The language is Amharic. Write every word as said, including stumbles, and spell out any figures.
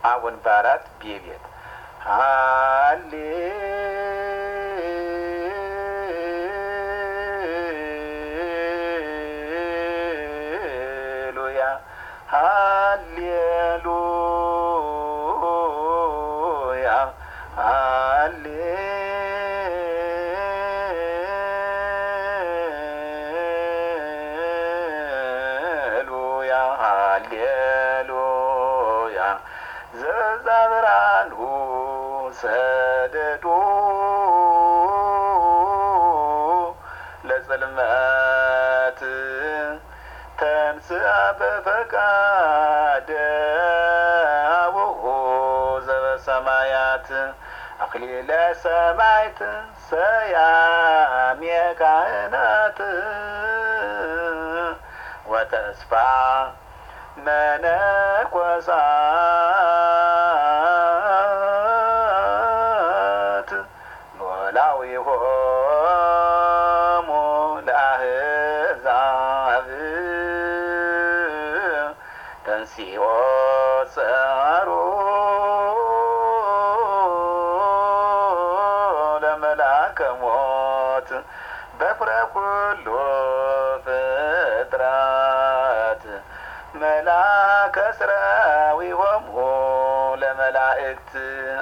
አቡን በአራት ቤቤት ሃሌሉያ ሃሌሉያ ሃሌሉያ ሃሌሉያ ዘዛብራኑ ሰደዶ ለጽልመት ተንሥአ በፈቃደ አቡሁ ዘበሰማያት አክሊለ ሰማዕት ሰያሜ ካህናት ወተስፋ መነኮሳት ኖላዊሆሙ ለአሕዛብ ተንሥኦ ጸአሮ ለመልአከ ሞት በኵረ ኩሉ ፍጥረት መልአከ ሥራዊሆሙ ለመላእክት